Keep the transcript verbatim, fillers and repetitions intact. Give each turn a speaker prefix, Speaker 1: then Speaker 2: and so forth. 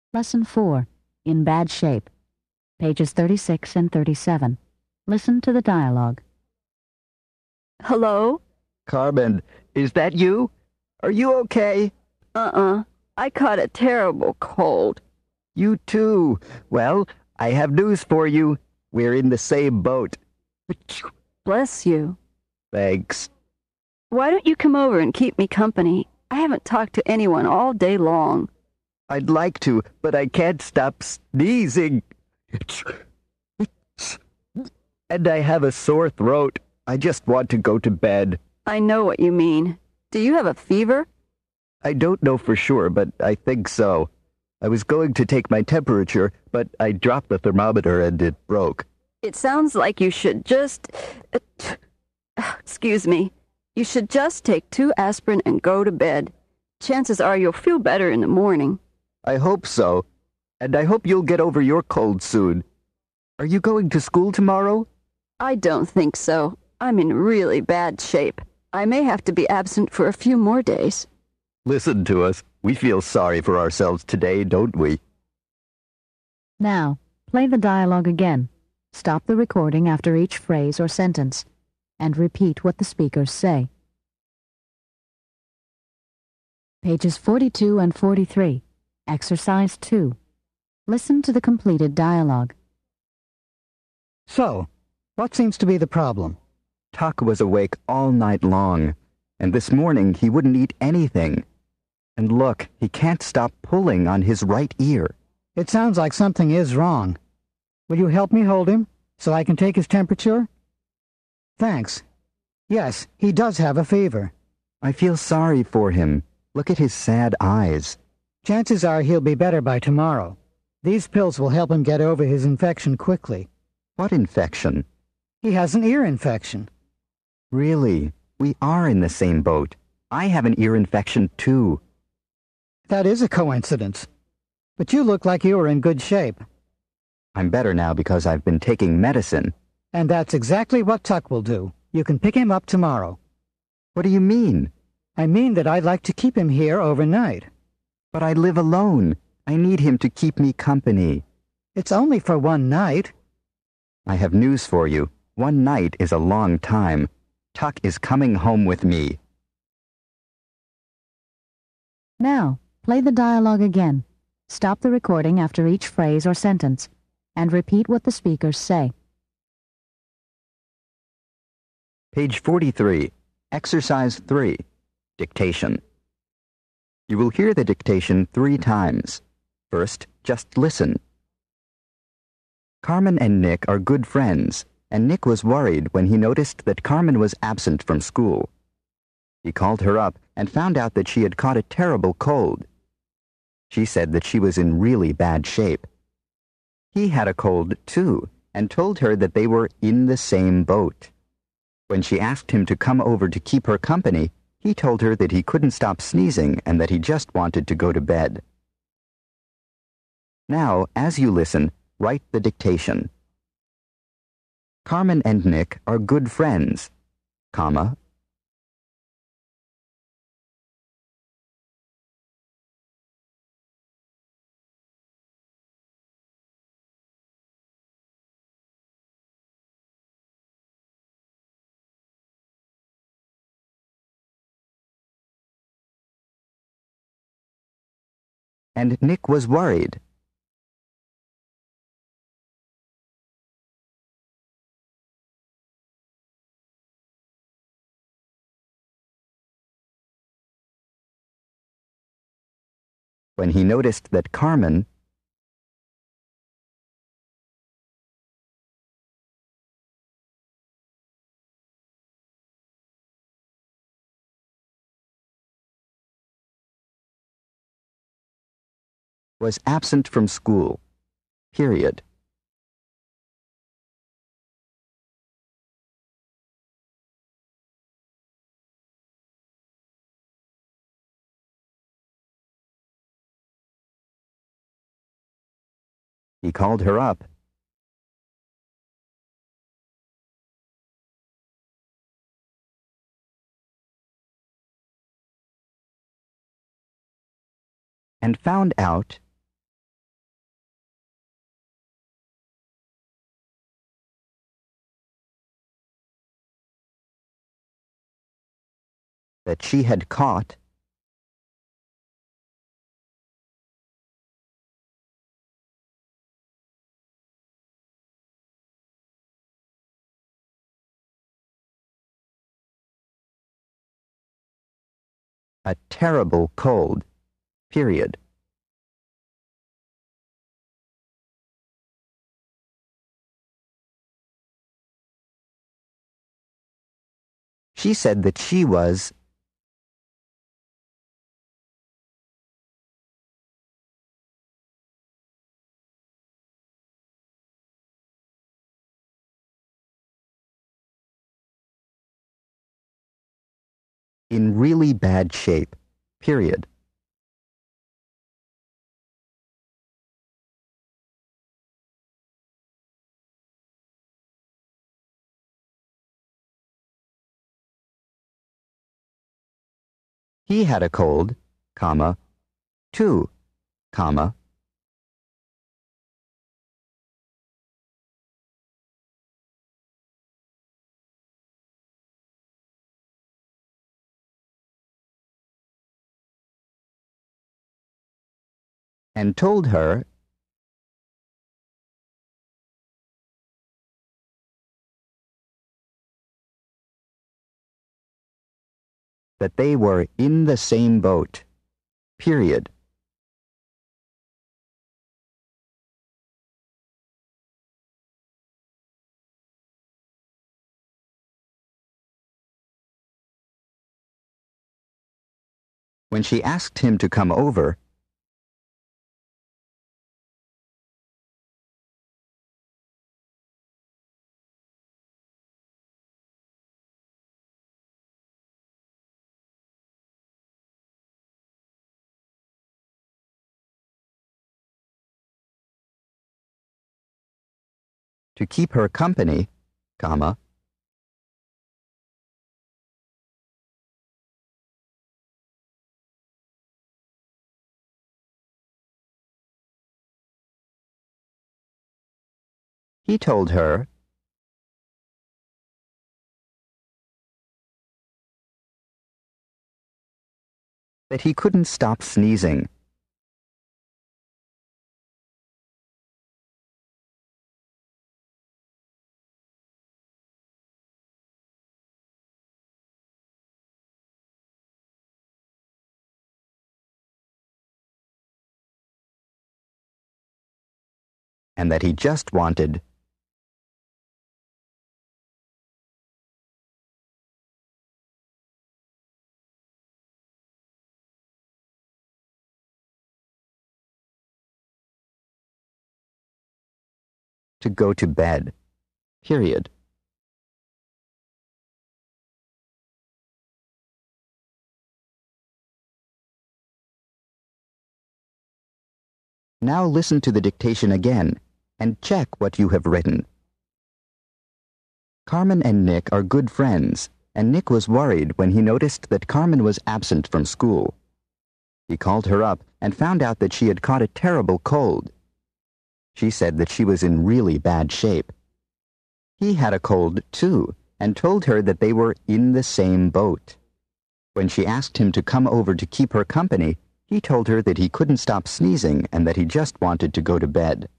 Speaker 1: Lesson four. In Bad Shape. Pages thirty-six and thirty-seven. Listen to the dialogue.
Speaker 2: Hello?
Speaker 3: Carmen, is that you? Are you okay?
Speaker 2: Uh-uh. I caught a terrible cold.
Speaker 3: You too. Well, I have news for you. We're in the same boat.
Speaker 2: Bless you.
Speaker 3: Thanks.
Speaker 2: Why don't you come over and keep me company? I haven't talked to anyone all day long.
Speaker 3: I'd like to, but I can't stop sneezing. And I have a sore throat. I just want to go to bed.
Speaker 2: I know what you mean. Do you have a fever?
Speaker 3: I don't know for sure, but I think so. I was going to take my temperature, but I dropped the thermometer and it broke.
Speaker 2: It sounds like you should just... Excuse me. You should just take two aspirin and go to bed. Chances are you'll feel better in the morning.
Speaker 3: I hope so. And I hope you'll get over your cold soon. Are you going to school tomorrow?
Speaker 2: I don't think so. I'm in really bad shape. I may have to be absent for a few more days.
Speaker 3: Listen to us. We feel sorry for ourselves today, don't we?
Speaker 1: Now, play the dialogue again. Stop the recording after each phrase or sentence, and repeat what the speakers say. Pages forty-two and forty-three. Exercise two. Listen to the completed dialogue.
Speaker 4: So, what seems to be the problem?
Speaker 3: Tuck was awake all night long, and this morning he wouldn't eat anything. And look, he can't stop pulling on his right ear.
Speaker 4: It sounds like something is wrong. Will you help me hold him, so I can take his temperature? Thanks. Yes, he does have a fever.
Speaker 3: I feel sorry for him. Look at his sad eyes.
Speaker 4: Chances are he'll be better by tomorrow. These pills will help him get over his infection quickly.
Speaker 3: What infection?
Speaker 4: He has an ear infection.
Speaker 3: Really? We are in the same boat. I have an ear infection, too.
Speaker 4: That is a coincidence. But you look like you are in good shape.
Speaker 3: I'm better now because I've been taking medicine.
Speaker 4: And that's exactly what Tuck will do. You can pick him up tomorrow.
Speaker 3: What do you mean?
Speaker 4: I mean that I'd like to keep him here overnight.
Speaker 3: But I live alone. I need him to keep me company.
Speaker 4: It's only for one night.
Speaker 3: I have news for you. One night is a long time. Tuck is coming home with me.
Speaker 1: Now, play the dialogue again. Stop the recording after each phrase or sentence, and repeat what the speakers say.
Speaker 3: Page forty-three. Exercise three. Dictation. You will hear the dictation three times. First, just listen. Carmen and Nick are good friends, and Nick was worried when he noticed that Carmen was absent from school. He called her up and found out that she had caught a terrible cold. She said that she was in really bad shape. He had a cold, too, and told her that they were in the same boat. When she asked him to come over to keep her company, he told her that he couldn't stop sneezing and that he just wanted to go to bed. Now, as you listen, write the dictation. Carmen and Nick are good friends, comma. And Nick was worried. When he noticed that Carmen was absent from school. Period. He called her up. And found out that she had caught a terrible cold, period. She said that she was in really bad shape, period. He had a cold, comma, too, comma, and told her that they were in the same boat, period. When she asked him to come over, to keep her company, comma, he told her that he couldn't stop sneezing. And that he just wanted to go to bed, period. Now listen to the dictation again and check what you have written. Carmen and Nick are good friends, and Nick was worried when he noticed that Carmen was absent from school. He called her up and found out that she had caught a terrible cold. She said that she was in really bad shape. He had a cold, too, and told her that they were in the same boat. When she asked him to come over to keep her company, he told her that he couldn't stop sneezing and that he just wanted to go to bed.